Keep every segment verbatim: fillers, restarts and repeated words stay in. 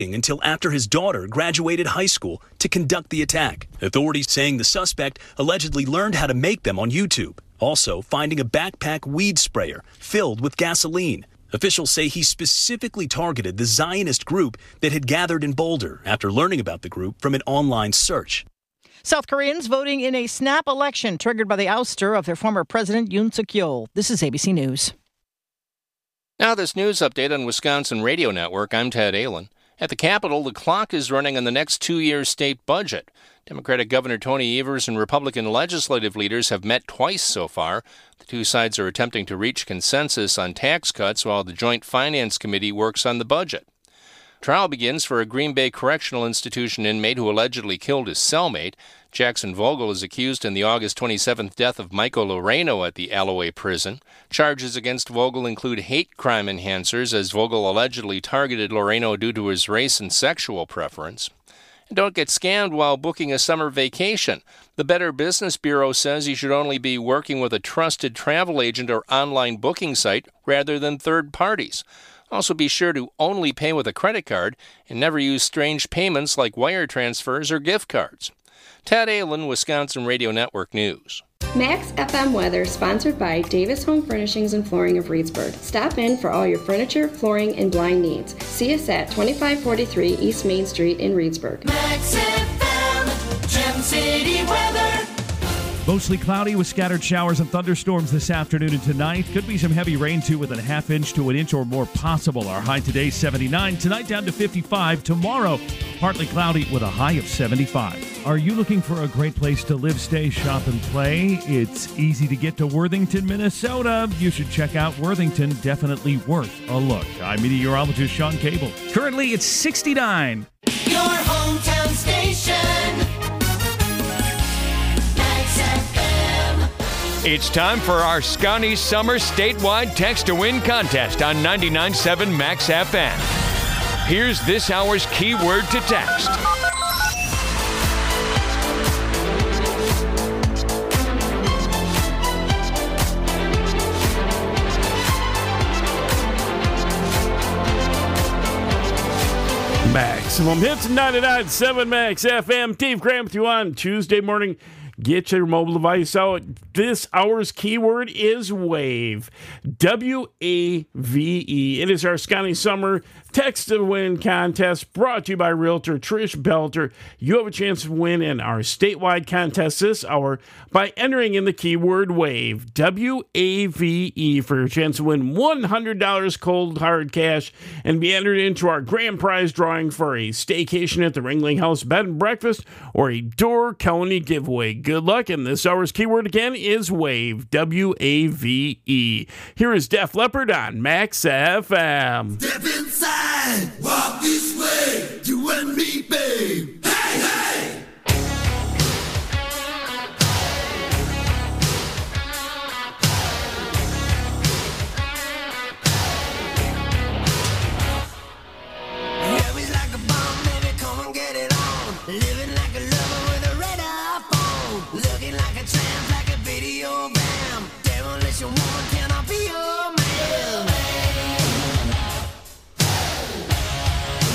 until after his daughter graduated high school to conduct the attack. Authorities saying the suspect allegedly learned how to make them on YouTube. Also, finding a backpack weed sprayer filled with gasoline. Officials say he specifically targeted the Zionist group that had gathered in Boulder after learning about the group from an online search. South Koreans voting in a snap election triggered by the ouster of their former president, Yoon Suk-yeol. This is A B C News. Now this news update on Wisconsin Radio Network. I'm Ted Allen. At the Capitol, the clock is running on the next two years' state budget. Democratic Governor Tony Evers and Republican legislative leaders have met twice so far. The two sides are attempting to reach consensus on tax cuts while the Joint Finance Committee works on the budget. Trial begins for a Green Bay Correctional Institution inmate who allegedly killed his cellmate. Jackson Vogel is accused in the August twenty-seventh death of Michael Loreno at the Alloway prison. Charges against Vogel include hate crime enhancers, as Vogel allegedly targeted Loreno due to his race and sexual preference. And don't get scammed while booking a summer vacation. The Better Business Bureau says you should only be working with a trusted travel agent or online booking site rather than third parties. Also, be sure to only pay with a credit card and never use strange payments like wire transfers or gift cards. Ted Allen, Wisconsin Radio Network News. Max F M weather sponsored by Davis Home Furnishings and Flooring of Reedsburg. Stop in for all your furniture, flooring, and blind needs. See us at twenty-five forty-three East Main Street in Reedsburg. Max F M, Gem City weather. Mostly cloudy with scattered showers and thunderstorms this afternoon and tonight. Could be some heavy rain, too, with a half inch to an inch or more possible. Our high today, seventy-nine. Tonight, down to fifty-five. Tomorrow, partly cloudy with a high of seventy-five. Are you looking for a great place to live, stay, shop, and play? It's easy to get to Worthington, Minnesota. You should check out Worthington. Definitely worth a look. I'm meteorologist Sean Cable. Currently, it's sixty-nine. Your hometown station. It's time for our Scotty Summer statewide Text to Win contest on ninety-nine point seven Max F M. Here's this hour's keyword to text. Maximum hits ninety-nine point seven Max F M. Dave Graham with you on Tuesday morning. Get your mobile device out. This hour's keyword is WAVE. W A V E. It is our Scotty Summer Text to Win contest brought to you by Realtor Trish Belter. You have a chance to win in our statewide contest this hour by entering in the keyword WAVE. W A V E for your chance to win one hundred dollars cold hard cash and be entered into our grand prize drawing for a staycation at the Ringling House Bed and Breakfast or a Door County giveaway. Good luck, and this hour's keyword again is WAVE. W A V E. Here is Def Leppard on Max F M. Step inside, walk this way, you and me, babe. Hey, hey! Yeah, we like a bomb, baby, come and get it on. Living like a lover with a radar phone. Looking like a tramp, like a video bam. Demolition woman, can I be your man?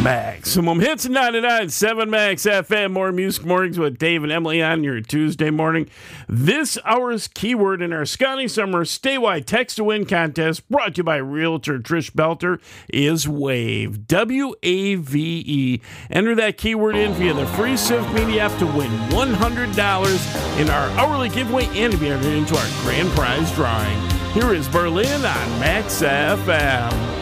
Maximum Hits ninety-nine point seven Max F M. More Music Mornings with Dave and Emily on your Tuesday morning. This hour's keyword in our Scotty Summer statewide text to win contest, brought to you by Realtor Trish Belter, is WAVE. W A V E. Enter that keyword in via the free Civic Media app to win one hundred dollars in our hourly giveaway and to be entered into our grand prize drawing. Here is Berlin on Max F M.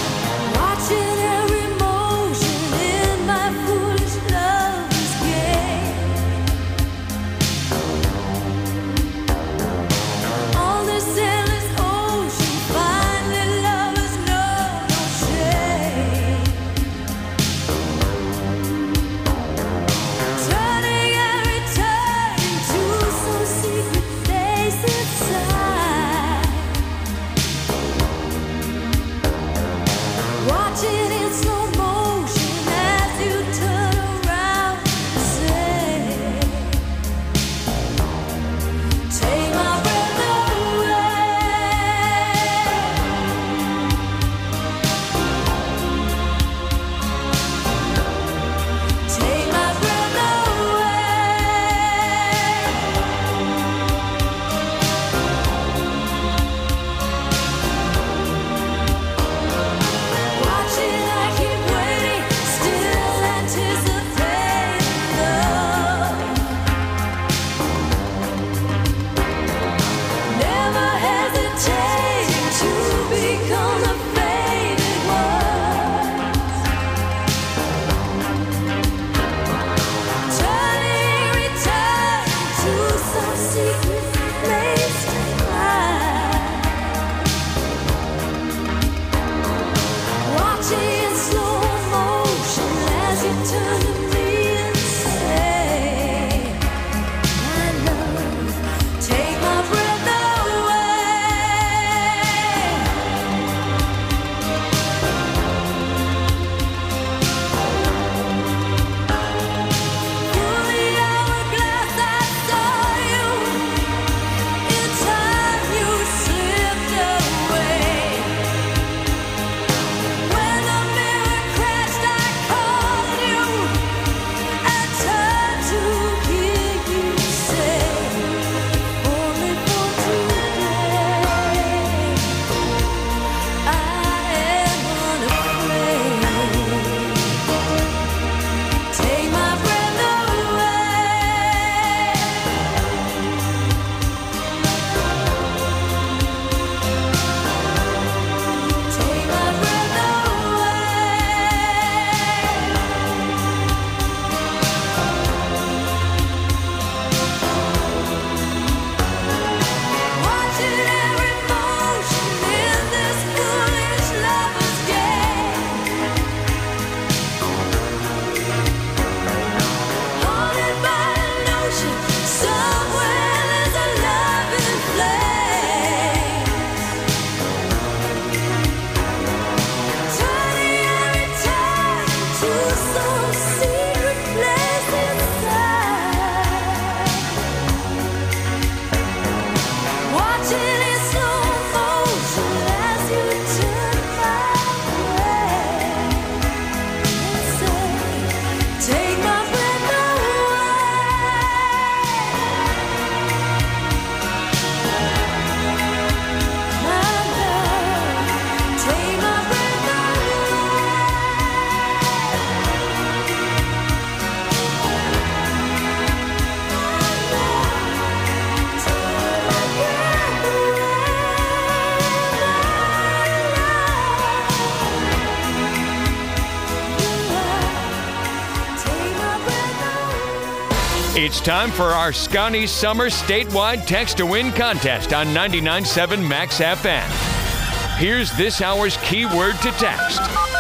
It's time for our Scotty Summer statewide text to win contest on ninety-nine point seven Max F M. Here's this hour's keyword to text.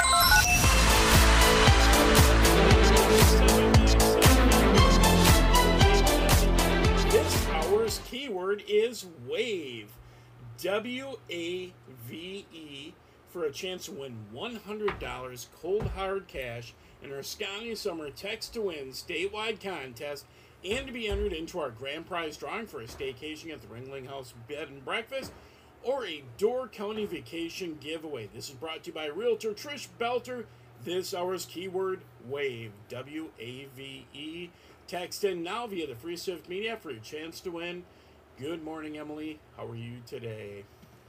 This hour's keyword is WAVE. W A V E, for a chance to win one hundred dollars cold hard cash in our Scotty Summer text to win statewide contest, and to be entered into our grand prize drawing for a staycation at the Ringling House Bed and Breakfast or a Door County vacation giveaway. This is brought to you by Realtor Trish Belter. This hour's keyword, WAVE, W A V E. Text in now via the Free Swift Media for your chance to win. Good morning, Emily. How are you today?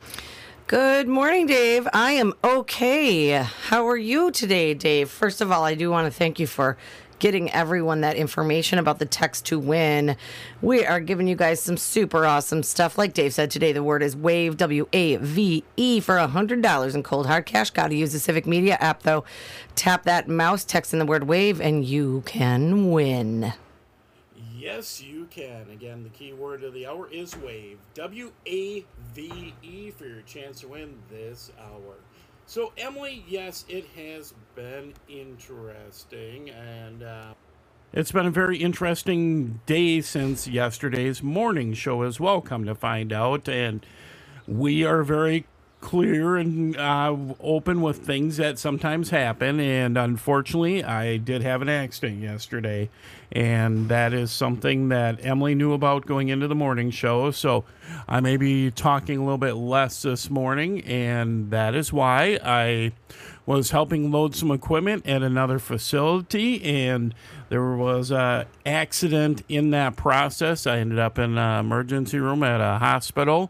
Good morning, Dave. I am okay. How are you today, Dave? First of all, I do want to thank you for getting everyone that information about the text to win. We are giving you guys some super awesome stuff. Like Dave said today, the word is WAVE, W A V E, for one hundred dollars in cold hard cash. Got to use the Civic Media app, though. Tap that mouse, text in the word WAVE, and you can win. Yes, you can. Again, the key word of the hour is WAVE, W A V E, for your chance to win this hour. So, Emily, yes, it has been interesting, and uh, it's been a very interesting day since yesterday's morning show as well, come to find out, and we are very clear and uh, open with things that sometimes happen, and unfortunately, I did have an accident yesterday, and that is something that Emily knew about going into the morning show, so I may be talking a little bit less this morning, and that is why I was helping load some equipment at another facility, and there was an accident in that process. I ended up in an emergency room at a hospital,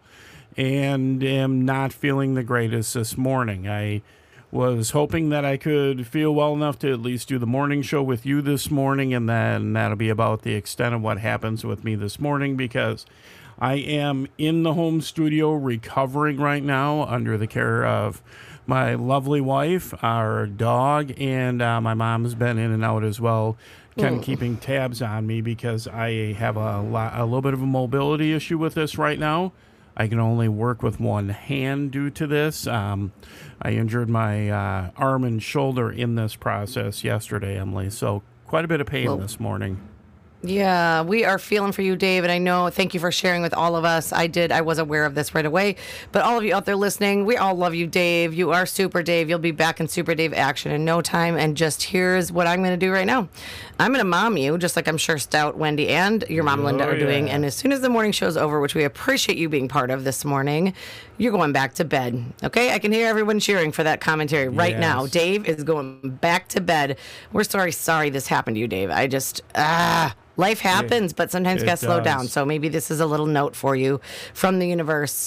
and am not feeling the greatest this morning. I was hoping that I could feel well enough to at least do the morning show with you this morning, and then that'll be about the extent of what happens with me this morning, because I am in the home studio recovering right now under the care of my lovely wife, our dog, and uh, my mom's been in and out as well, kind of mm. keeping tabs on me because I have a, lot, a little bit of a mobility issue with this right now. I can only work with one hand due to this. Um, I injured my uh, arm and shoulder in this process yesterday, Emily, so quite a bit of pain well, this morning. Yeah, we are feeling for you, Dave, and I know, thank you for sharing with all of us. I did, I was aware of this right away, but all of you out there listening, we all love you, Dave. You are Super Dave. You'll be back in Super Dave action in no time, and just here's what I'm going to do right now. I'm going to mom you, just like I'm sure Stout, Wendy, and your mom, Linda, oh, are doing, yeah. and as soon as the morning show's over, which we appreciate you being part of this morning, you're going back to bed, okay? I can hear everyone cheering for that commentary right yes. now. Dave is going back to bed. We're sorry, sorry this happened to you, Dave. I just, ah... Life happens, it, but sometimes you got to slow down. So maybe this is a little note for you from the universe.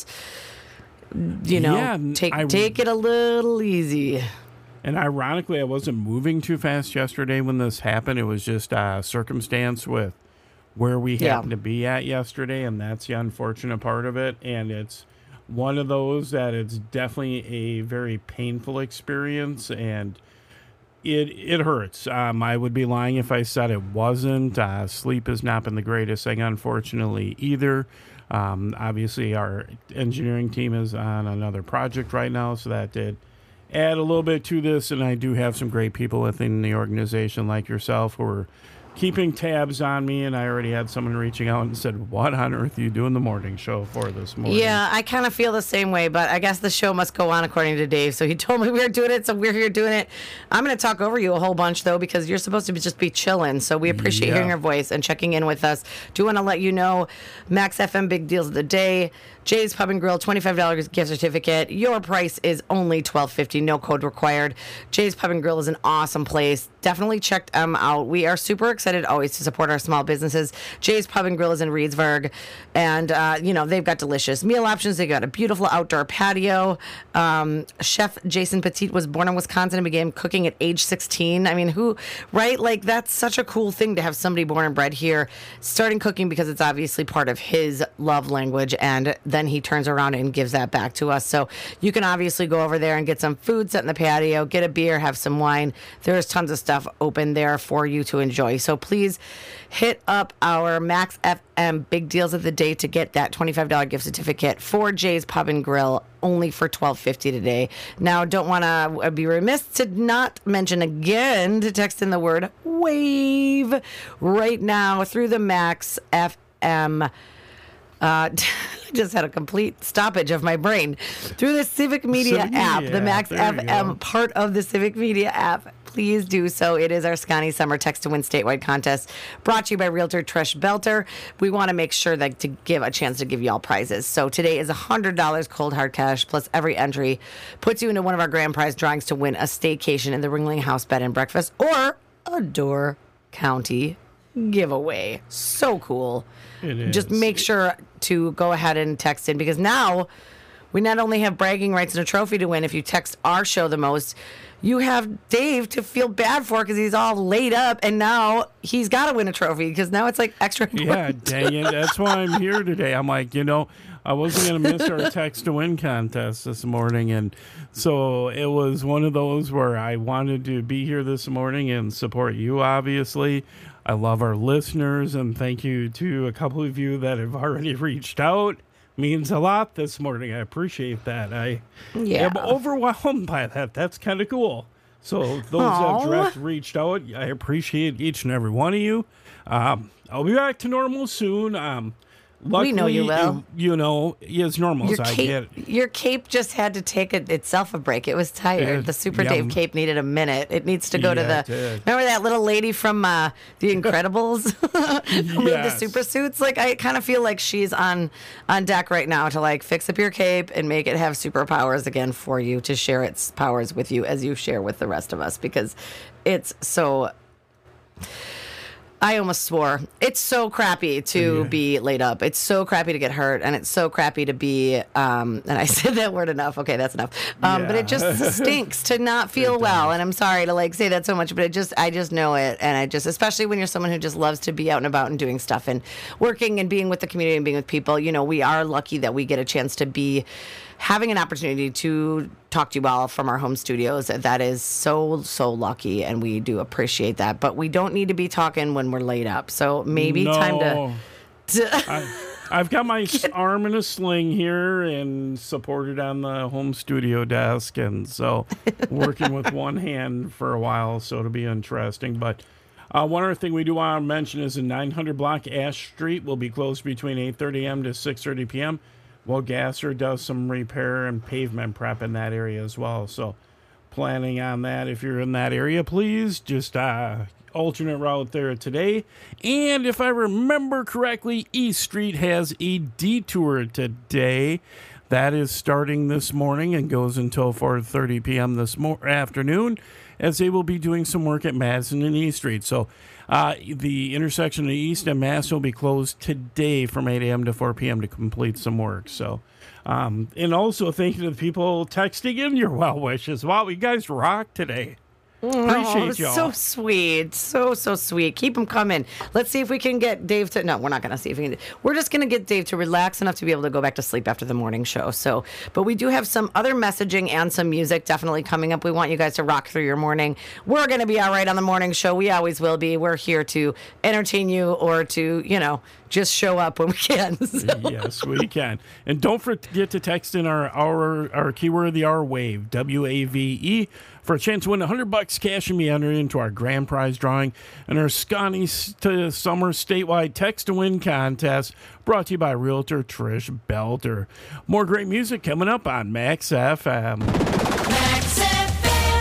You know, yeah, take I, take it a little easy. And ironically, I wasn't moving too fast yesterday when this happened. It was just a circumstance with where we happened yeah. to be at yesterday, and that's the unfortunate part of it. And it's one of those that it's definitely a very painful experience, and It it hurts. Um, I would be lying if I said it wasn't. Uh, sleep has not been the greatest thing, unfortunately, either. Um, obviously, our engineering team is on another project right now, so that did add a little bit to this. And I do have some great people within the organization like yourself who are keeping tabs on me, and I already had someone reaching out and said, what on earth are you doing the morning show for this morning? Yeah, I kind of feel the same way, but I guess the show must go on according to Dave. So he told me we were doing it, so we're here doing it. I'm going to talk over you a whole bunch, though, because you're supposed to be just be chilling. So we appreciate yeah. hearing your voice and checking in with us. Do want to let you know, Max F M Big Deals of the Day, Jay's Pub and Grill, twenty-five dollars gift certificate. Your price is only twelve fifty, no code required. Jay's Pub and Grill is an awesome place. Definitely check them out. We are super excited always to support our small businesses. Jay's Pub and Grill is in Reedsburg, and uh, you know they've got delicious meal options. They got a beautiful outdoor patio. Um, Chef Jason Petit was born in Wisconsin and began cooking at age sixteen. I mean, who, right? Like that's such a cool thing to have somebody born and bred here starting cooking because it's obviously part of his love language, and then he turns around and gives that back to us. So you can obviously go over there and get some food, sit in the patio, get a beer, have some wine. There's tons of stuff open there for you to enjoy. So please hit up our Max F M Big Deals of the Day to get that twenty-five dollars gift certificate for Jay's Pub and Grill, only for twelve fifty today. Now, don't want to be remiss to not mention again to text in the word WAVE right now through the Max F M Uh, I just had a complete stoppage of my brain. Through the Civic Media Civic app, Media the Max app, there F you M go. part of the Civic Media app. Please do so. It is our Scotty Summer Text to Win statewide contest brought to you by Realtor Trish Belter. We want to make sure that to give a chance to give you all prizes. So today is one hundred dollars cold hard cash plus every entry puts you into one of our grand prize drawings to win a staycation in the Ringling House Bed and Breakfast or a Door County giveaway. So cool. It Just is. make sure to go ahead and text in because now we not only have bragging rights and a trophy to win if you text our show the most, you have Dave to feel bad for because he's all laid up and now he's got to win a trophy because now it's like extra Yeah, important. dang it. That's why I'm here today. I'm like, you know, I wasn't going to miss our text to win contest this morning. And so it was one of those where I wanted to be here this morning and support you, obviously. I love our listeners and thank you to a couple of you that have already reached out. Means a lot this morning. I appreciate that. I Yeah. am overwhelmed by that. That's kind of cool. So those Aw. that direct reached out, I appreciate each and every one of you. Um, I'll be back to normal soon. Um, luckily, know you will. You know, as normal Your as I cape, get. your cape just had to take a, itself a break. It was tired. Yeah, the Super yeah. Dave cape needed a minute. It needs to go to Yeah, the. it did. Remember that little lady from uh, The Incredibles who made the Yes. super suits? Like I kind of feel like she's on on deck right now to like fix up your cape and make it have superpowers again for you to share its powers with you as you share with the rest of us because it's so. I almost swore. It's so crappy to Yeah. be laid up. It's so crappy to get hurt, and it's so crappy to be. Um, and I said that word enough. Okay, that's enough. Um, But it Yeah. just stinks to not feel well. And I'm sorry to like say that so much, but it just I just know it, and I just especially when you're someone who just loves to be out and about and doing stuff and working and being with the community and being with people. You know, we are lucky that we get a chance to be having an opportunity to talk to you all from our home studios. That is so, so lucky, and we do appreciate that. But we don't need to be talking when we're laid up. So maybe time to. No. to I, I've got my s- arm in a sling here and supported on the home studio desk. And so working with one hand for a while. So it'll be interesting. But uh, one other thing we do want to mention is the nine hundred block Ash Street will be closed between eight thirty a.m. to six thirty p.m. Well, Gasser does some repair and pavement prep in that area as well. So planning on that. If you're in that area, please just uh, alternate route there today. And if I remember correctly, East Street has a detour today. That is starting this morning and goes until four thirty p.m. this mo- afternoon as they will be doing some work at Madison and East Street. So uh, the intersection of East and Mass will be closed today from eight a.m. to four p.m. to complete some work. So, um, and also thank you to the people texting in your well wishes. Wow, you guys rock today. Appreciate Oh, y'all. so sweet. So, so sweet. Keep them coming. Let's see if we can get Dave to. No, we're not going to see if we can. We're just going to get Dave to relax enough to be able to go back to sleep after the morning show. So, but we do have some other messaging and some music definitely coming up. We want you guys to rock through your morning. We're going to be all right on the morning show. We always will be. We're here to entertain you or to, you know, just show up when we can. So. Yes, we can. And don't forget to text in our our, our keyword of the hour, WAVE, W A V E, for a chance to win one hundred bucks cash and be entered into our grand prize drawing and our Scotty S- to Summer statewide text to win contest brought to you by Realtor Trish Belter. More great music coming up on Max F M. Max F M.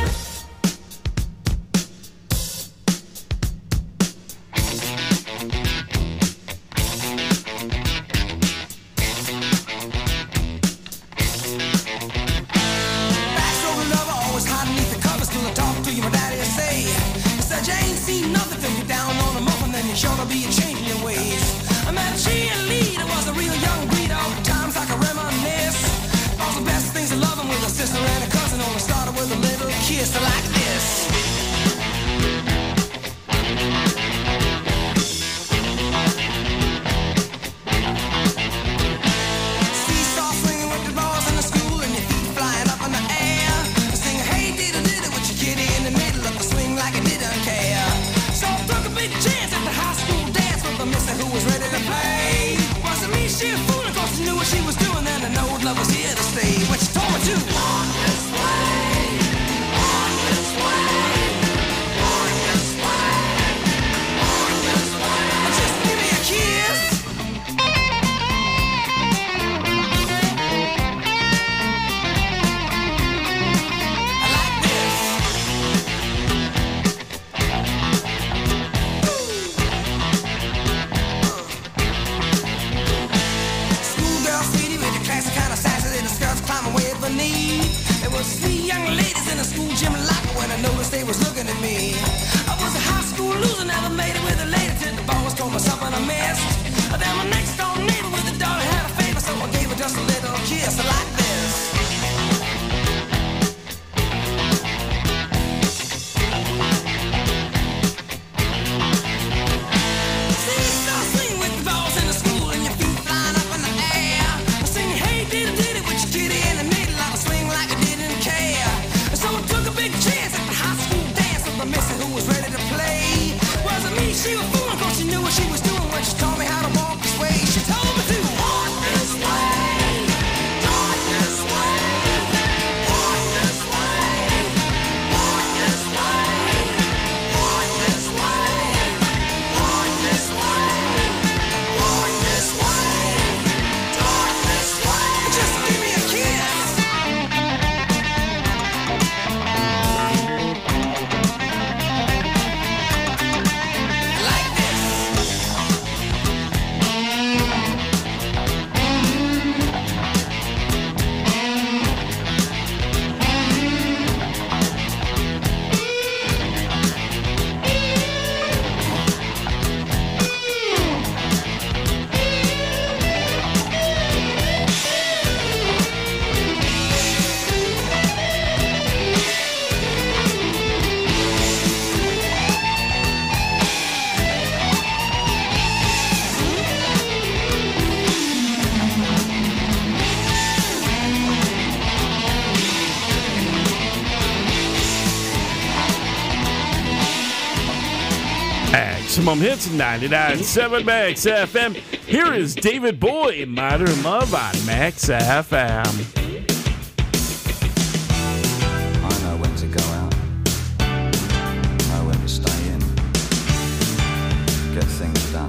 Backstory lover, always hiding beneath the covers till I talk to you, my daddy will say. He said you ain't seen nothing till you're down on the muffin, then you're sure to be changing your ways. I met a cheerleader, was a real young breed, all the times I can reminisce. All the best things of loving with a sister and a cousin, only started with a little kiss like this. Seesaw swinging with the balls in the school and your feet flying up in the air. Sing hey diddle diddle with your kitty in the middle of the swing like it didn't care. So I took a big chance at the high school dance with the mister who was ready to play. Wasn't me, she a fool, of course she knew what she was doing, and I know love was here to stay. But she told me to on this way, on this way, on this way, on this way. Just give me a kiss. me. There was three young ladies in a school gym locker when I noticed they was looking at me. I was a high school loser, never made it with a lady till the boss told me something I missed. Then my next door neighbor with a daughter had a favor, so I gave her just a little kiss like this. She was fooling 'cause she knew what she was doing when she taught me how to walk this way. She told me to walk this way, walk this way, walk this way, walk this way, walk this way, walk this way, walk this way, walk this way. Just give me a kiss. Maximum Hits ninety-nine point seven Max F M. Here is David Bowie, Modern Love on Max F M. I know when to go out, know when to stay in, get things done.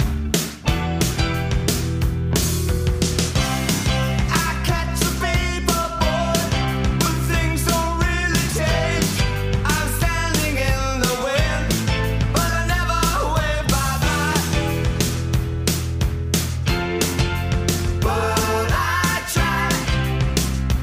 But I try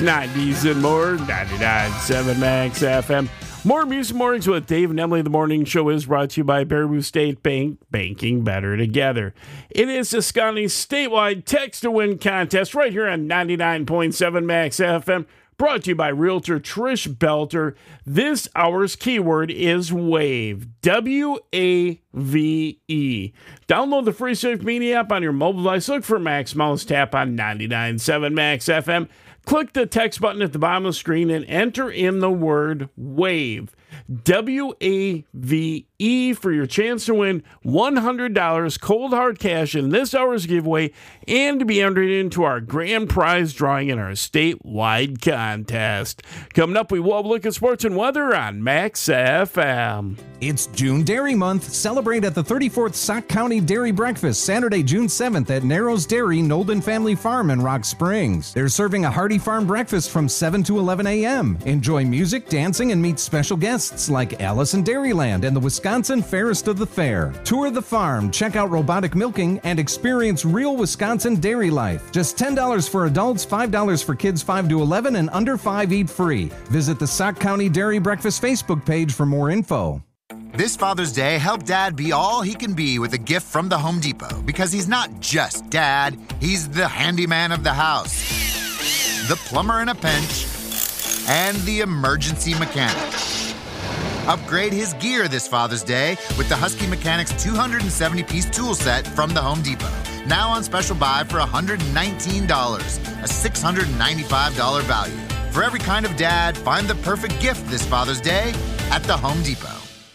nineties, and more. ninety-nine point seven Max F M. More Music Mornings with Dave and Emily. The morning show is brought to you by Baraboo State Bank, banking better together. It is the Scotty's statewide text to win contest right here on ninety-nine point seven Max F M. Brought to you by Realtor Trish Belter. This hour's keyword is WAVE. W A V E. Download the free Safe Media app on your mobile device. Look for Max Mouse. Tap on ninety-nine point seven Max F M. Click the text button at the bottom of the screen and enter in the word WAVE. W A V E for your chance to win one hundred dollars cold hard cash in this hour's giveaway and to be entered into our grand prize drawing in our statewide contest. Coming up, we will have a look at sports and weather on Max F M. It's June Dairy Month. Celebrate at the thirty-fourth Sauk County Dairy Breakfast, Saturday, June seventh at Narrows Dairy, Nolden Family Farm in Rock Springs. They're serving a hearty farm breakfast from seven to eleven a.m. Enjoy music, dancing, and meet special guests like Allison Dairyland and the Wisconsin Fairest of the Fair. Tour the farm, check out robotic milking, and experience real Wisconsin dairy life. Just ten dollars for adults, five dollars for kids five to eleven, and under five eat free. Visit the Sauk County Dairy Breakfast Facebook page for more info. This Father's Day, help Dad be all he can be with a gift from the Home Depot, because he's not just Dad, he's the handyman of the house, the plumber in a pinch, and the emergency mechanic. Upgrade his gear this Father's Day with the Husky Mechanics two hundred seventy piece tool set from the Home Depot. Now on special buy for one hundred nineteen dollars, a six hundred ninety-five dollars value. For every kind of dad, find the perfect gift this Father's Day at the Home Depot.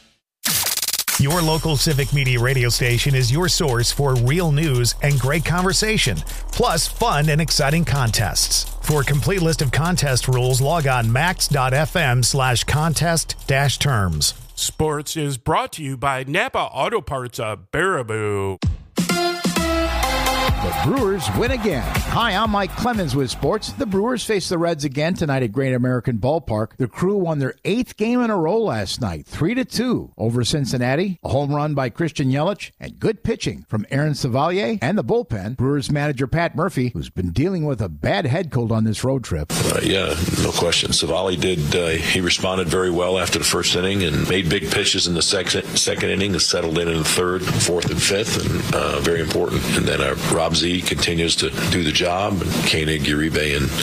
Your local Civic Media radio station is your source for real news and great conversation, plus fun and exciting contests. For a complete list of contest rules, log on max.fm slash contest dash terms. Sports is brought to you by Napa Auto Parts of Baraboo. The Brewers win again. Hi, I'm Mike Clemens with sports. The Brewers face the Reds again tonight at Great American Ballpark. The Crew won their eighth game in a row last night, three to two over Cincinnati. A home run by Christian Yelich and good pitching from Aaron Savalier and the bullpen. Brewers manager Pat Murphy, who's been dealing with a bad head cold on this road trip. Uh, yeah, no question. Savali did. Uh, he responded very well after the first inning and made big pitches in the second second inning. And settled in in the third, fourth, and fifth, and uh, very important. And then uh, Rob Z continues to do the job, and Koenig, Uribe, and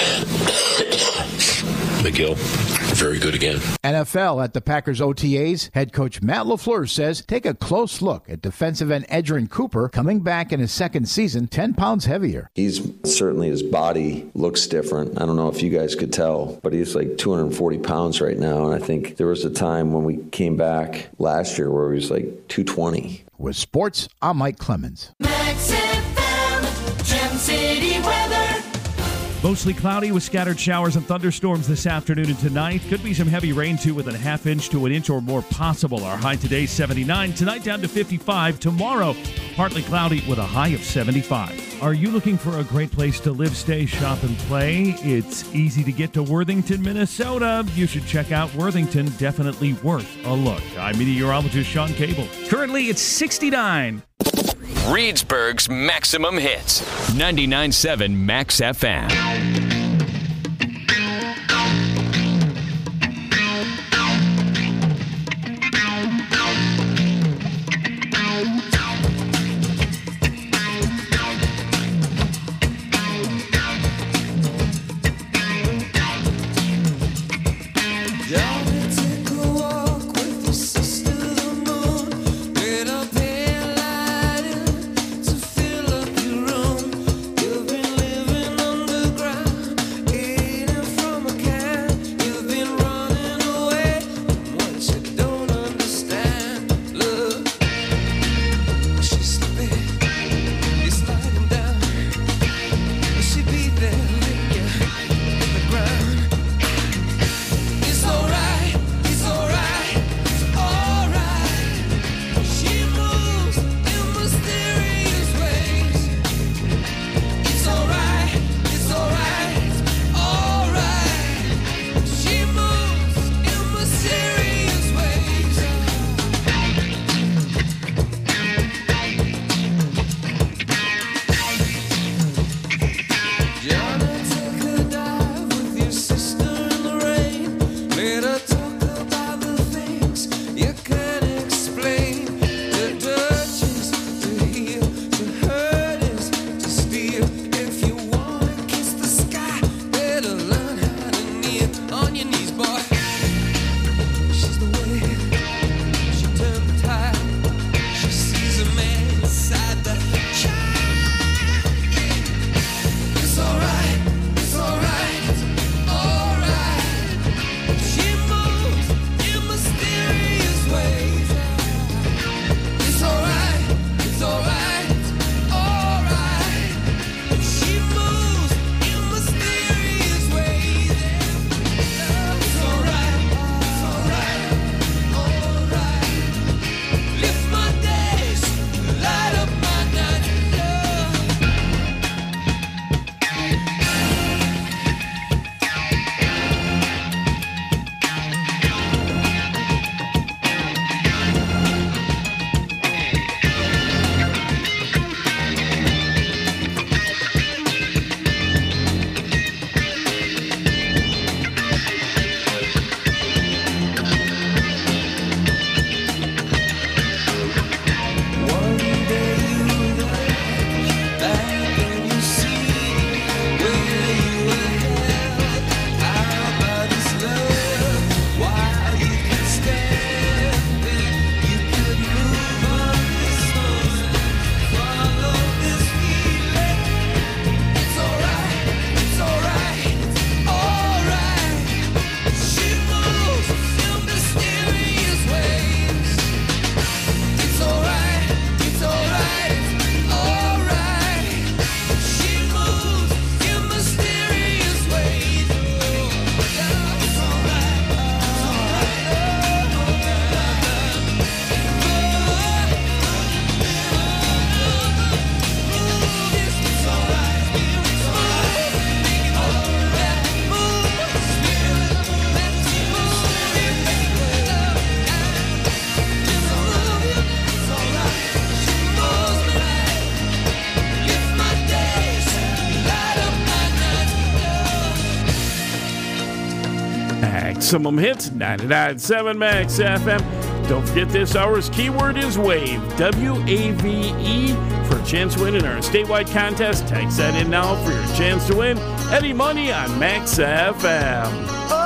McGill, very good again. N F L at the Packers O T As, head coach Matt LaFleur says take a close look at defensive end Edgerrin Cooper coming back in his second season, ten pounds heavier. He's certainly, his body looks different. I don't know if you guys could tell, but he's like two hundred forty pounds right now, and I think there was a time when we came back last year where he was like two twenty. With sports, I'm Mike Clemens. Max F M, Gem City weather. Mostly cloudy with scattered showers and thunderstorms this afternoon and tonight. Could be some heavy rain, too, with a half inch to an inch or more possible. Our high today, seventy-nine. Tonight, down to fifty-five. Tomorrow, partly cloudy with a high of seventy-five. Are you looking for a great place to live, stay, shop, and play? It's easy to get to Worthington, Minnesota. You should check out Worthington. Definitely worth a look. I'm meteorologist Sean Cable. Currently, it's sixty-nine. Reedsburg's Maximum Hits. ninety-nine point seven Max F M. Fill up your room. You've been living underground. Maximum Hits, ninety-nine point seven Max F M. Don't forget this hour's keyword is WAVE, W A V E, for a chance to win in our statewide contest. Text that in now for your chance to win any money on Max F M.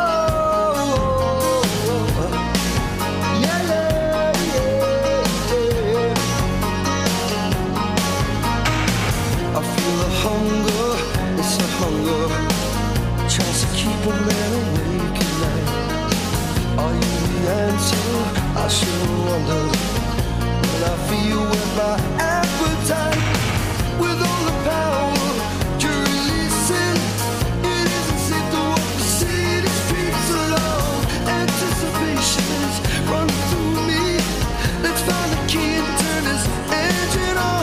I feel a hunger, it's a hunger, tries to keep a man awake at night. Are you the answer? I sure wonder. When I feel with my appetite, with all the power you're releasing, it isn't safe to walk the city streets alone. Anticipation is running through me. Let's find the key and turn this engine on.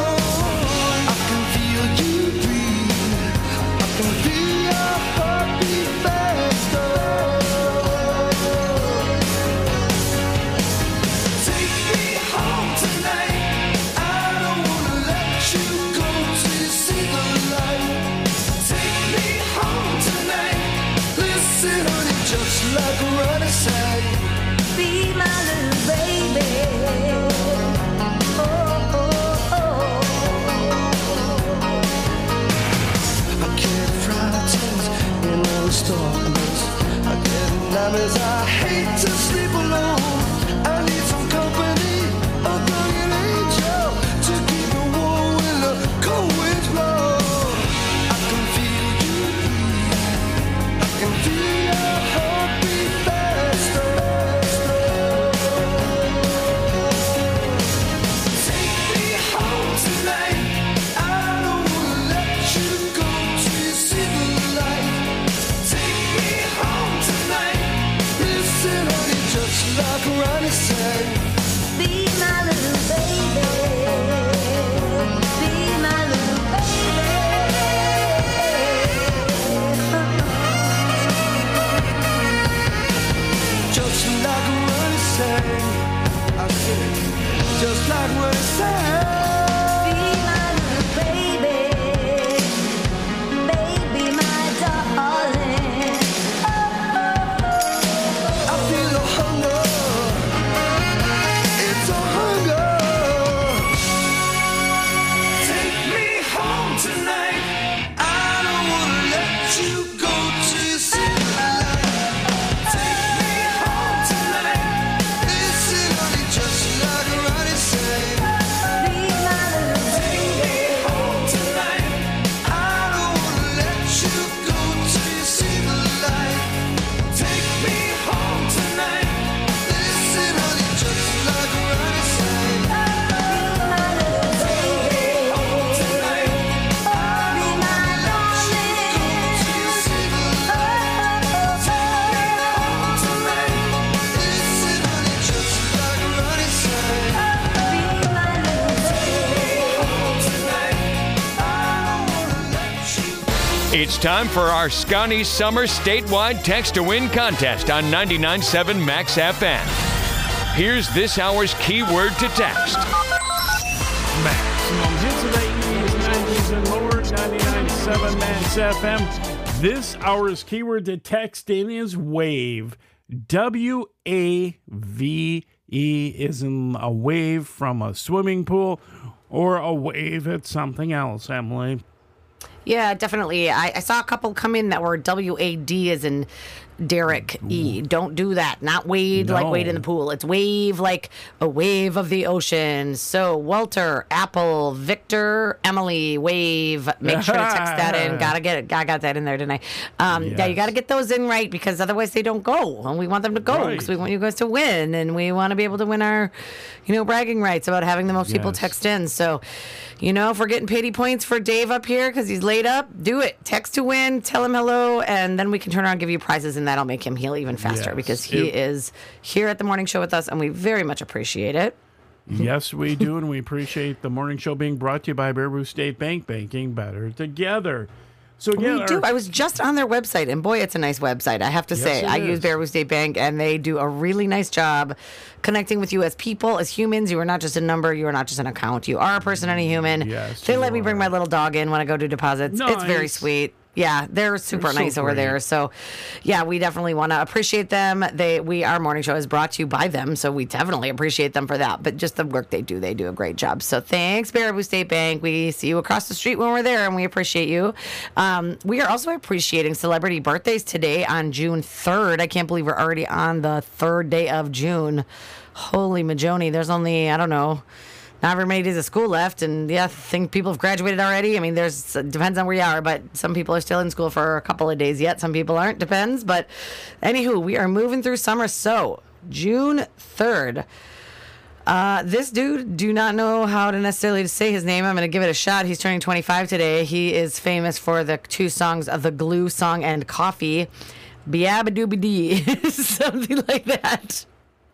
Like a running side, be my little baby. Oh, oh, oh. I get frightened in all this darkness. I get nightmares. I hate to sleep alone. I need some company, a guardian angel to keep me warm when the cold winds blow. I can feel you breathe. I can feel your heart. Like Ronnie said, be my little baby, be my little baby. Just like Ronnie said, I said, just like Ronnie said. Be my little baby, baby, my darling. Oh, oh, oh. I feel the hunger. It's time for our Scotty Summer statewide text to win contest on ninety-nine point seven Max F M. Here's this hour's keyword to text. Maximum hits of the eighties, nineties, and lower, ninety-nine point seven Max F M. This hour's keyword to text in is wave. W A V E is in a wave from a swimming pool or a wave at something else, Emily. Yeah, definitely. I, I saw a couple come in that were W A D as in Derek E. Don't do that. Not wade No. like wade in the pool. It's wave like a wave of the ocean. So Walter, Apple, Victor, Emily, wave. Make sure to text that in. Gotta get it. I got that in there tonight. Um, Yeah, you got to get those in right because otherwise they don't go. And we want them to go because we want you guys to win. And we want to be able to win our, you know, bragging rights about having the most people Yes. text in. So, you know, if we're getting pity points for Dave up here because he's laid up, do it. Text to win, tell him hello, and then we can turn around and give you prizes, and that'll make him heal even faster Yes. because he It- is here at the morning show with us, and we very much appreciate it. Yes, we do, and we appreciate the morning show being brought to you by Baraboo State Bank, banking better together. So again, we do. our- I was just on their website, and boy, it's a nice website. I have to Yes, say, it I is. use Baraboo State Bank, and they do a really nice job connecting with you as people, as humans. You are not just a number. You are not just an account. You are a person and a human. Yes, they you let me bring my little dog in when I go do deposits. It's very Nice. sweet. Yeah, they're super They're so nice over great. there. So, yeah, we definitely want to appreciate them. They, we, our morning show is brought to you by them, so we definitely appreciate them for that. But just the work they do, they do a great job. So, thanks, Baraboo State Bank. We see you across the street when we're there, and we appreciate you. Um, we are also appreciating celebrity birthdays today on June third. I can't believe we're already on the third day of June. Holy majoni! There's only I don't know. Not very many days of school left, and yeah, I think people have graduated already. I mean, there's it depends on where you are, but some people are still in school for a couple of days yet. Some people aren't. Depends. But anywho, we are moving through summer. So June third. Uh, this dude, do not know how to necessarily say his name. I'm going to give it a shot. He's turning twenty-five today. He is famous for the two songs of the Glue song and Coffee. Biabba-dooby-dee. Something like that.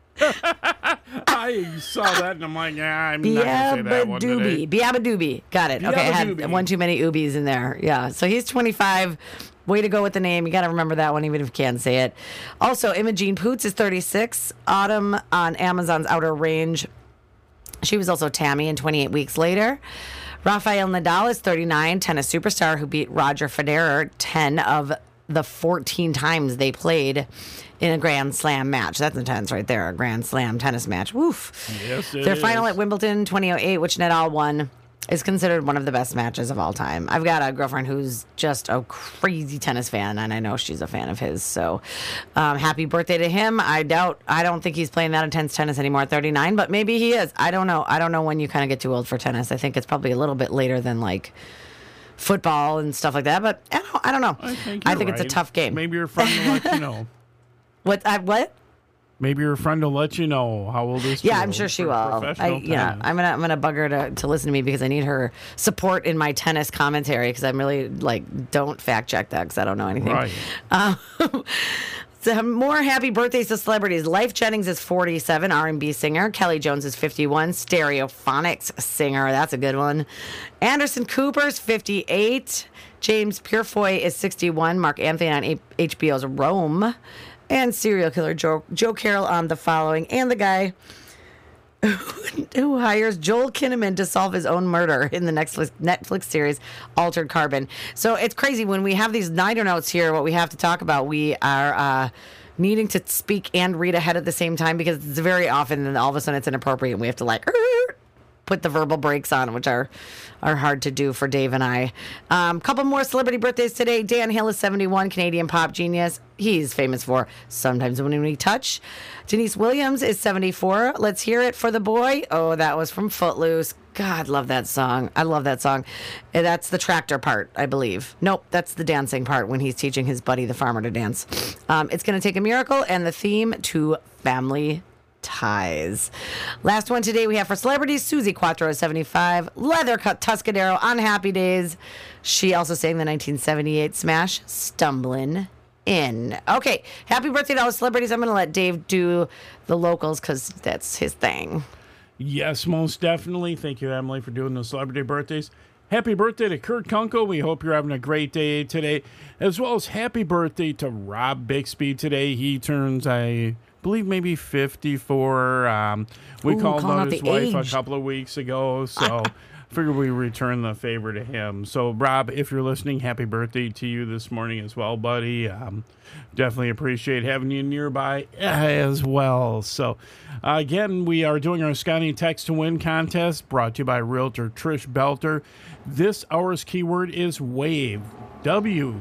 I saw that and I'm like, yeah, I'm not gonna say that one today. Biabba-doobie. Got it. Okay, I had Biabba-doobie. one too many oobies in there. Yeah, so he's twenty-five. Way to go with the name. You got to remember that one, even if you can't say it. Also, Imogene Poots is thirty-six. Autumn on Amazon's Outer Range. She was also Tammy in twenty-eight Weeks Later. Rafael Nadal is thirty-nine, tennis superstar who beat Roger Federer ten of the fourteen times they played in a Grand Slam match. That's intense right there, a Grand Slam tennis match. Woof. Yes, it Their is. final at Wimbledon twenty oh eight, which Nadal won, is considered one of the best matches of all time. I've got a girlfriend who's just a crazy tennis fan, and I know she's a fan of his. So um, happy birthday to him. I doubt, I don't think he's playing that intense tennis anymore at thirty-nine, but maybe he is. I don't know. I don't know when you kind of get too old for tennis. I think it's probably a little bit later than like football and stuff like that, but I don't, I don't know. I think, I you're think it's a right. tough game. Maybe your friend will let you know. What? I, what? Maybe your friend will let you know how old this. Yeah, I'm sure she will. I, yeah, I'm gonna I'm gonna bug her to, to listen to me because I need her support in my tennis commentary because I'm really like don't fact check that because I don't know anything. Right. Um, so more happy birthdays to celebrities. Life Jennings is forty-seven, R and B singer. Kelly Jones is fifty-one, Stereophonics singer. That's a good one. Anderson Cooper's fifty-eight. James Purefoy is sixty-one. Mark Anthony on H B O's Rome. And serial killer Joe, Joe Carroll on The Following. And the guy who, who hires Joel Kinnaman to solve his own murder in the Netflix, Netflix series Altered Carbon. So it's crazy. When we have these Nighter Notes here, what we have to talk about, we are uh, needing to speak and read ahead at the same time because it's very often and all of a sudden it's inappropriate and we have to like put the verbal breaks on, which are are hard to do for Dave and I. A um, couple more celebrity birthdays today. Dan Hill is seventy-one, Canadian pop genius. He's famous for Sometimes When We Touch. Denise Williams is seventy-four. Let's hear it for the boy. Oh, that was from Footloose. God, love that song. I love that song. And that's the tractor part, I believe. Nope, that's the dancing part when he's teaching his buddy, the farmer, to dance. Um, it's Gonna Take a Miracle and the theme to Family Ties. Last one today we have for celebrities, Susie Quattro is seventy-five, Leather Cut Tuscadero on Happy Days. She also sang the nineteen seventy-eight smash Stumbling In. Okay, happy birthday to all the celebrities. I'm going to let Dave do the locals because that's his thing. Yes, most definitely. Thank you, Emily, for doing the celebrity birthdays. Happy birthday to Kurt Kunkel. We hope you're having a great day today. As well as happy birthday to Rob Bixby today. He turns, I believe, maybe fifty-four. Um, we Ooh, called calling out out his the wife age. a couple of weeks ago, so figured we return the favor to him. So, Rob, if you're listening, happy birthday to you this morning as well, buddy. Um, definitely appreciate having you nearby as well. So, uh, again, we are doing our Scotty Text to Win contest brought to you by Realtor Trish Belter. This hour's keyword is WAVE. W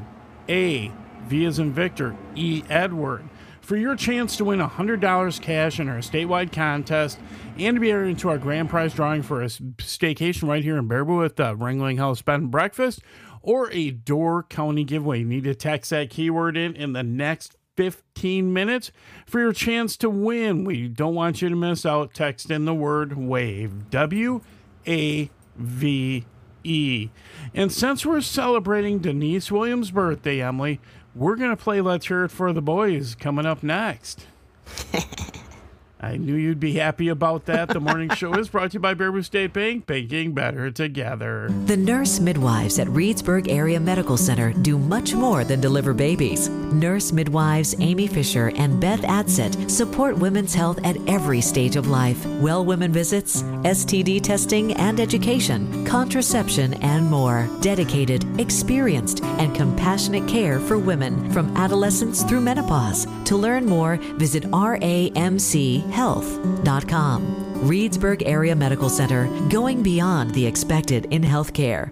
A V as in Victor, E Edward. For your chance to win one hundred dollars cash in our statewide contest and to be entered into our grand prize drawing for a staycation right here in Baraboo at the Ringling House Bed and Breakfast or a Door County giveaway. You need to text that keyword in in the next fifteen minutes for your chance to win. We don't want you to miss out. Text in the word WAVE. W A V E. And since we're celebrating Denise Williams' birthday, Emily, we're going to play Let's Hear It for the Boys coming up next. I knew you'd be happy about that. The morning show is brought to you by Baraboo State Bank, banking better together. The nurse midwives at Reedsburg Area Medical Center do much more than deliver babies. Nurse midwives Amy Fisher and Beth Adsett support women's health at every stage of life. Well women visits, S T D testing and education, contraception, and more. Dedicated, experienced, and compassionate care for women from adolescence through menopause. To learn more, visit R A M C health dot com. Reedsburg Area Medical Center, going beyond the expected in healthcare.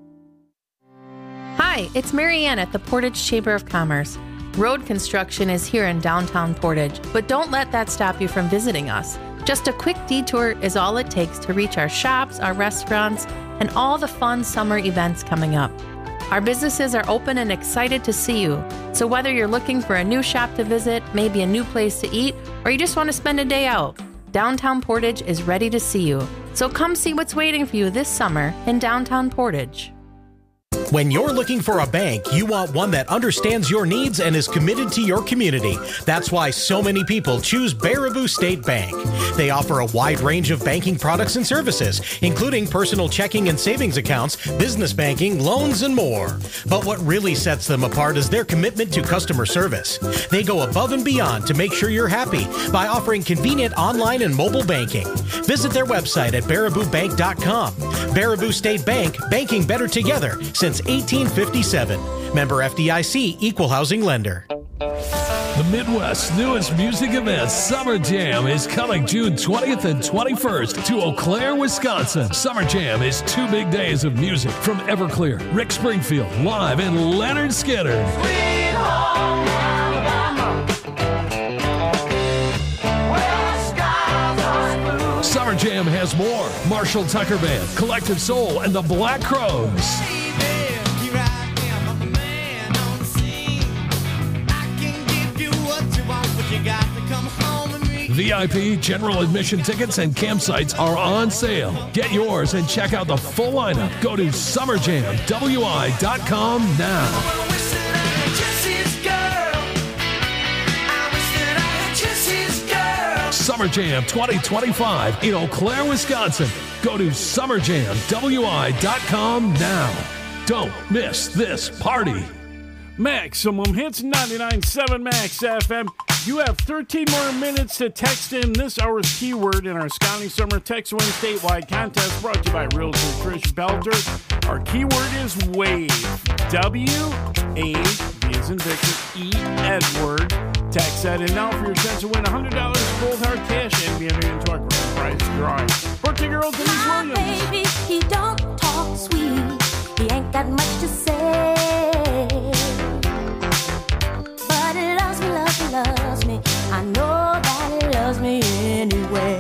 Hi, it's Marianne at the Portage Chamber of Commerce. Road construction is here in downtown Portage, but don't let that stop you from visiting us. Just a quick detour is all it takes to reach our shops, our restaurants, and all the fun summer events coming up. Our businesses are open and excited to see you. So whether you're looking for a new shop to visit, maybe a new place to eat, or you just want to spend a day out, Downtown Portage is ready to see you. So come see what's waiting for you this summer in downtown Portage. When you're looking for a bank, you want one that understands your needs and is committed to your community. That's why so many people choose Baraboo State Bank. They offer a wide range of banking products and services, including personal checking and savings accounts, business banking, loans, and more. But what really sets them apart is their commitment to customer service. They go above and beyond to make sure you're happy by offering convenient online and mobile banking. Visit their website at baraboo bank dot com. Baraboo State Bank, banking better together since eighteen fifty-seven. Member F D I C, Equal Housing Lender. The Midwest's newest music event, Summer Jam, is coming June twentieth and twenty-first to Eau Claire, Wisconsin. Summer Jam is two big days of music from Everclear, Rick Springfield, live, and Leonard Skinner. Sweet home Alabama, where the skies are blue. Summer Jam has more. Marshall Tucker Band, Collective Soul, and the Black Crows. V I P, general admission tickets, and campsites are on sale. Get yours and check out the full lineup. Go to summer jam w i dot com now. Summer Jam twenty twenty-five in Eau Claire, Wisconsin. Go to summer jam w i dot com now. Don't miss this party. Maximum Hits ninety-nine point seven Max F M. You have thirteen more minutes to text in this hour's keyword in our Scotty Summer Text Win statewide contest brought to you by Realtor Trish Belter. Our keyword is WAVE. W A V as in Victor, E Edward. Text that in now for your chance to win one hundred dollars gold hard cash and be entered into our grand prize drawing. Birthday girl Denise Williams. My baby, he don't talk sweet. He ain't got much to say. But he loves me, loves me, loves me. I know that he loves me anyway.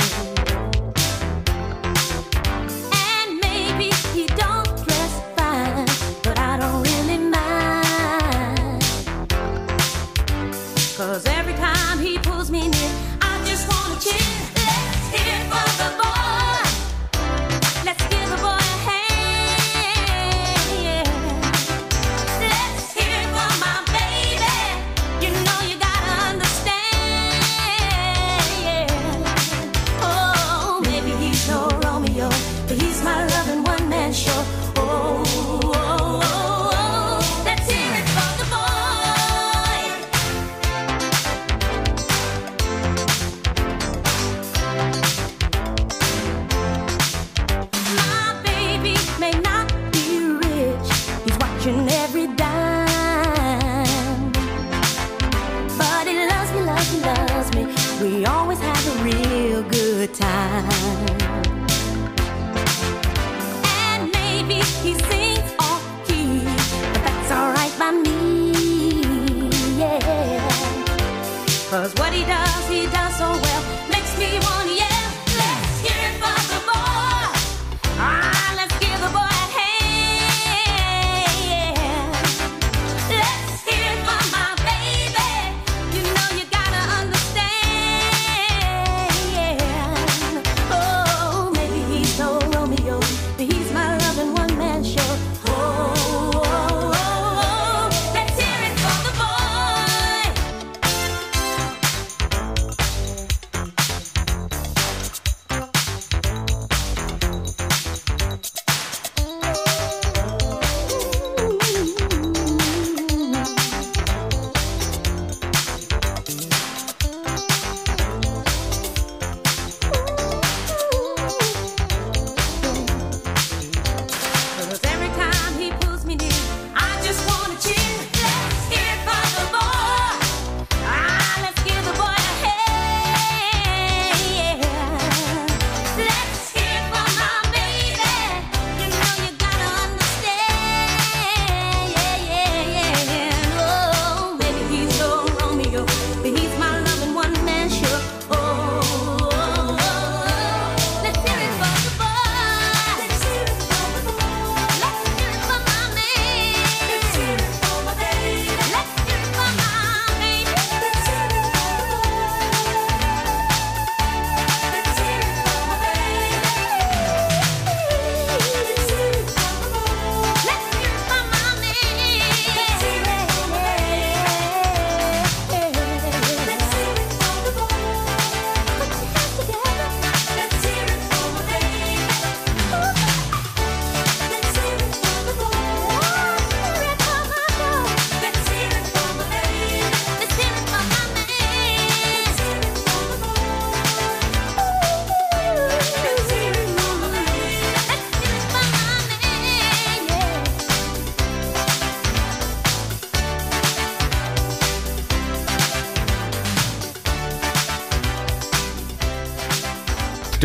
And maybe he don't dress fine, but I don't really mind. 'Cause every time he pulls me near, I just wanna cheer. Let's hear it for the boy.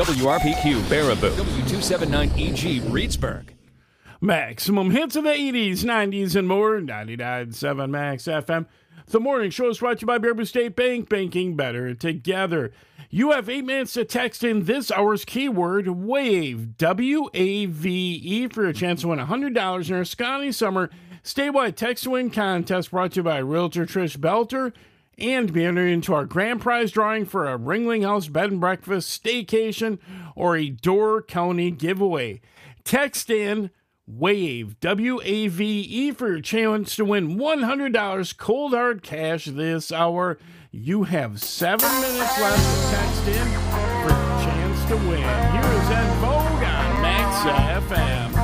W R P Q Baraboo, W two seventy-nine E G Reedsburg. Maximum hits of the eighties, nineties, and more. ninety-nine point seven Max F M. The morning show is brought to you by Baraboo State Bank, banking better together. You have eight minutes to text in this hour's keyword, WAVE, W A V E, for a chance to win one hundred dollars in our Scotty Summer statewide text to win contest, brought to you by Realtor Trish Belter, and be entered into our grand prize drawing for a Ringling House bed and breakfast, staycation, or a Door County giveaway. Text in WAVE, W A V E, for your chance to win one hundred dollars cold hard cash this hour. You have seven minutes left to text in for a chance to win. Here is En Vogue on Max F M.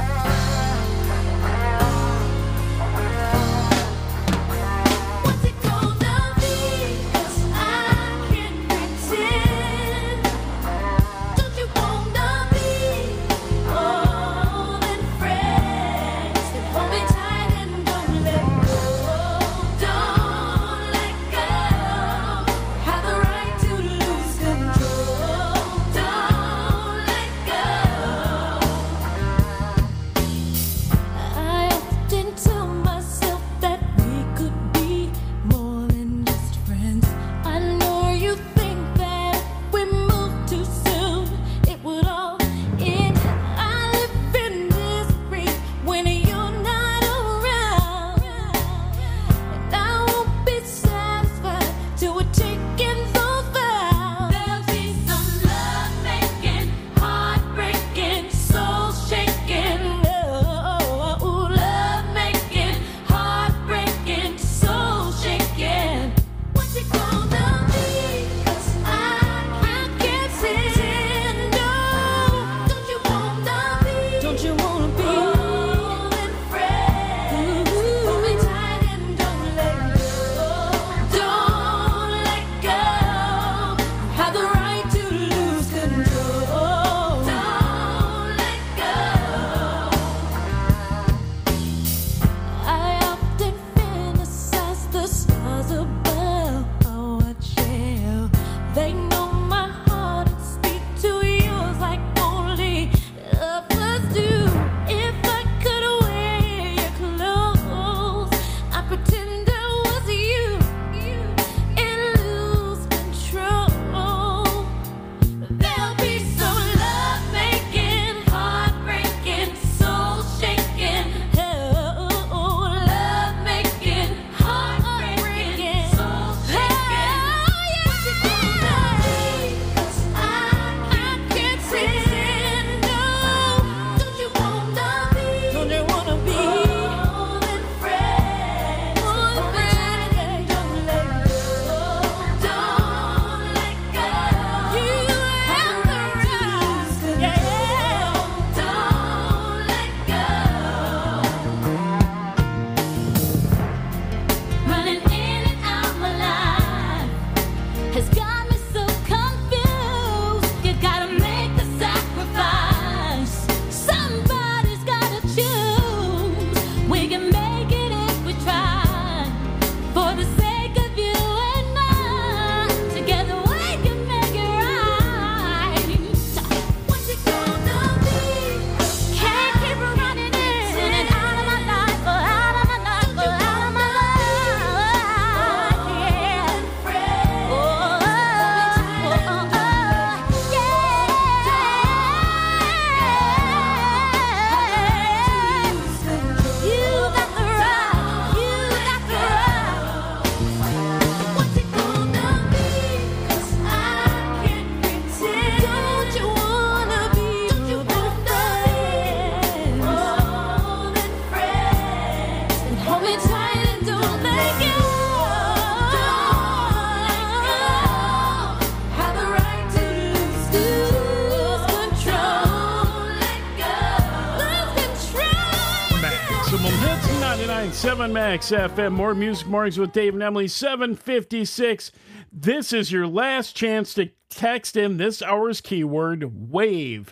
ninety-nine point seven Max F M. More Music Mornings with Dave and Emily, seven fifty-six. This is your last chance to text in this hour's keyword, WAVE.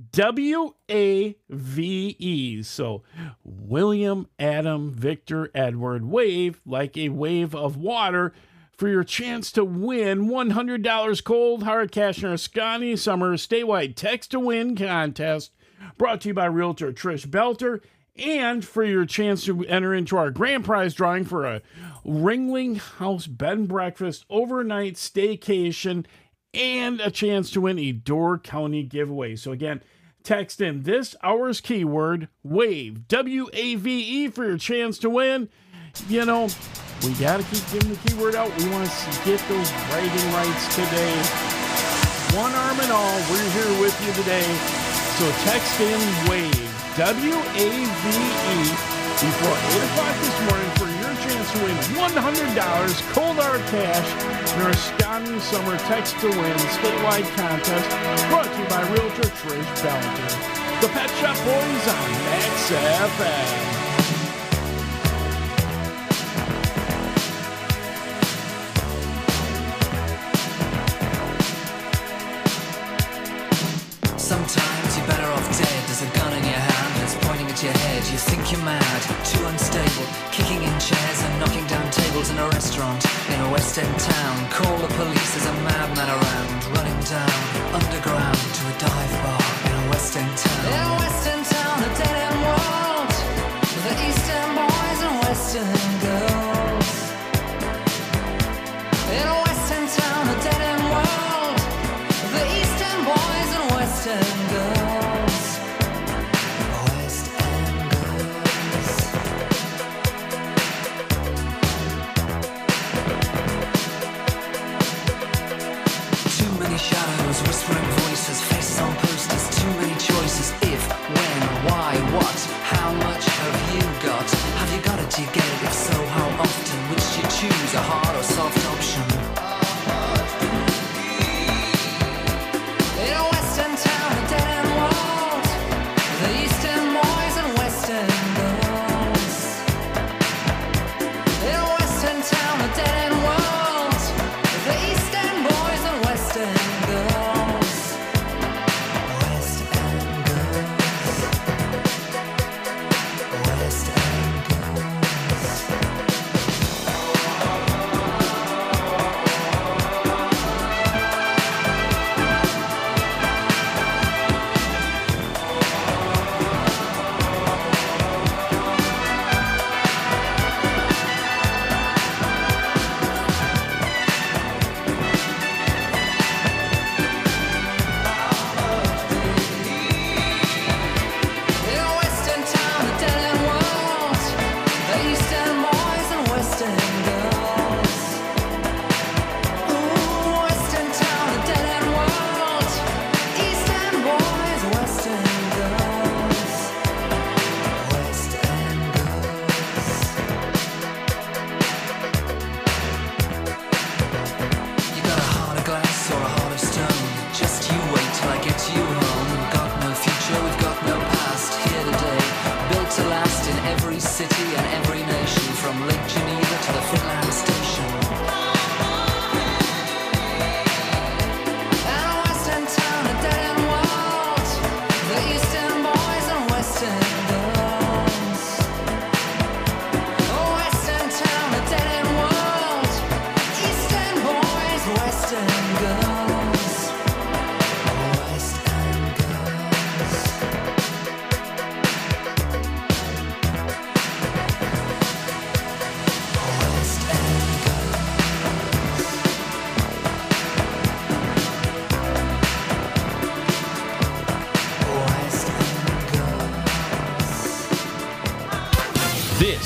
W A V E. So William, Adam, Victor, Edward, wave, like a wave of water, for your chance to win one hundred dollars cold hard cash in our Scotty Summer statewide text to win contest, brought to you by Realtor Trish Belter, and for your chance to enter into our grand prize drawing for a Ringling House bed and breakfast overnight staycation and a chance to win a Door County giveaway. So again, text in this hour's keyword, WAVE, W A V E, for your chance to win. You know, we got to keep getting the keyword out. We want to get those bragging rights today. One arm and all, we're here with you today. So text in WAVE, W A V E, before eight o'clock this morning for your chance to win one hundred dollars cold hard cash in our Scotty Summer Text to Win statewide contest, brought to you by Realtor Trish Belter. The Pet Shop Boys on Max F M. Sometimes you're better off dead. There's a gun in your hand that's pointing at your head. You think you're mad, too unstable, kicking in chairs and knocking down tables in a restaurant in a West End town. Call the police, there's a madman around, running down underground to a dive bar in a West End town. In a West End town, a dead end world, the East End boys and West End girls. In a West End town, a dead end world, the East End boys and West End girls. West End girls. Too many shadows, whispering voices, faces on posters, too many choices. If, when, why, what, how much have you got? Have you got it, do you get it? If so, how often? Which do you choose, a hard or soft option? In a West End town, a dead end world, the East End boys and West End girls. In a West End town, a dead end world, the East End boys and West End girls. West End girls. West End In a West End town, a dead end world, the East End boys and West End girls. Ooh, West End town, a dead end world, East End boys, West End girls. West End girls. You got a heart of glass or a heart of stone. Just you wait till I get you home. We've got no future, we've got no past. Here today, built to last in every city and every nation, from Lake Geneva to the Finland Station. And a West End town, a dead end world, the East End boys and West End girls. Oh, West End town, a dead end world, East End boys, West End girls. West End girls. West End girls. West End girls. This